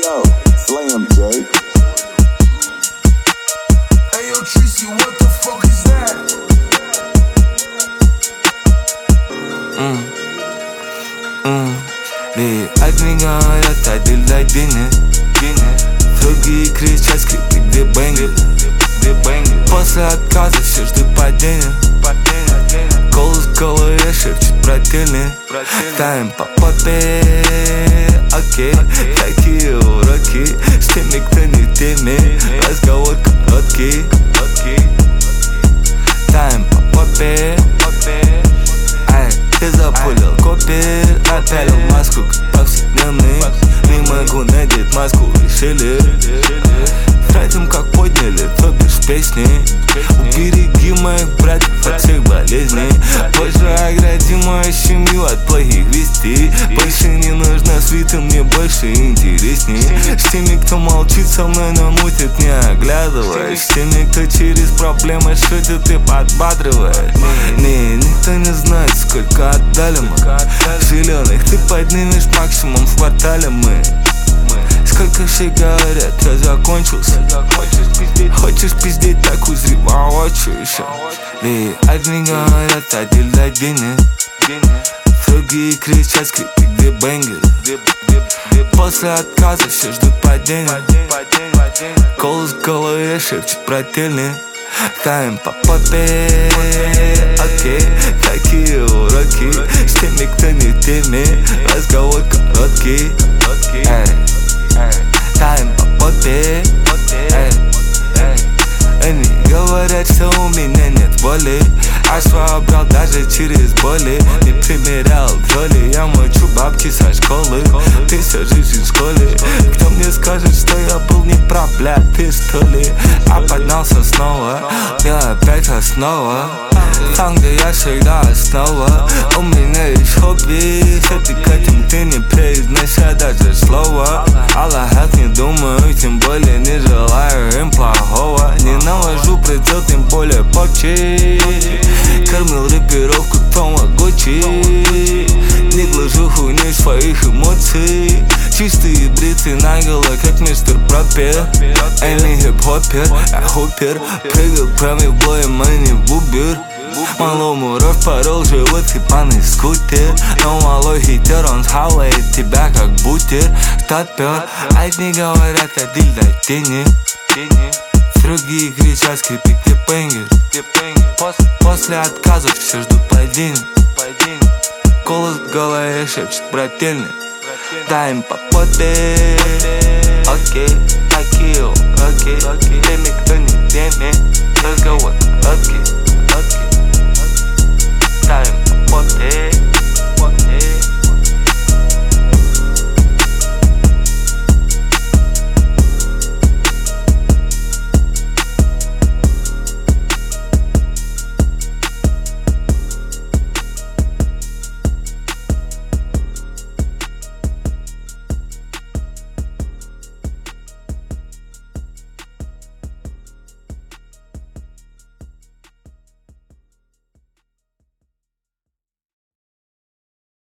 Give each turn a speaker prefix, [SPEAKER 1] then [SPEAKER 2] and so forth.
[SPEAKER 1] Yo, Slam J.
[SPEAKER 2] Hey yo, Tracy, what the fuck is that?
[SPEAKER 3] От меня отойдут лайдины. Другие кричат, скрипы, где бэнги. После отказа все ждут падения. Голос в голове шепчет брательный. Ставим по попе, окей. Такие уроки с теми, кто не в теме. Разговор короткий. Ставим по попе. Ай, ты запулил копир. Напялил маску, как повседневный. Не могу надеть маску, решили. Тратим, как подняли, то бишь песни. Убереги моих братьев от всех болезней. Позже огради мою семью от плохих вестей. Больше не нужна свита, мне больше интересней. С теми, кто молчит, со мной намутит, не оглядываясь. С теми, кто через проблемы шутит и подбадривает. Не, никто не знает, сколько отдали мы. Зеленых ты поднимешь максимум в квартале мы. Сколько все говорят, я закончился. Хочешь пиздеть, так узри воочию еще. И одни говорят, отделяй денег. Другие кричат, скрипы, где бэнгеры. После отказа все ждут падения. Голос в голове шепчет брательный. Ставим по попе, окей. Такие уроки с теми, кто не в теме. Разговор короткий. Ставим по попе. Они говорят, что у меня нет боли. А что брал даже через боли. Не примерял роли. Я мочу бабки со школы. Ты всю жизнь в школе. Кто мне скажет, что я был не прав, бля, ты что ли? А поднялся снова. Я опять основа. Там, где я всегда основа. У меня есть хобби. Все ты к этим ты не произнося даже слова. Аллахах не думаю, тем более не желаю им плохого. Не навожу прицел, тем более PUBG. Кормил рэперов, как Тамагочи. Не глажу хуйней своих эмоций. Чистые бриты наголо, как мистер Пропер. Эй, не хип-хопер, а хопер. Прыгал прямо в бой, а не в убер. Малому распорол живот хипаный скутер. Но малой хитер, он схавает тебя как бутер. Стопер, одни говорят, отделяй тени. Другие кричат, скрипы, где бэнгер. После отказов все ждут падения. Голос в голове шепчет брательный. Дай им по попе, окей. Такие уроки, теми, кто не в теме. Разговор короткий.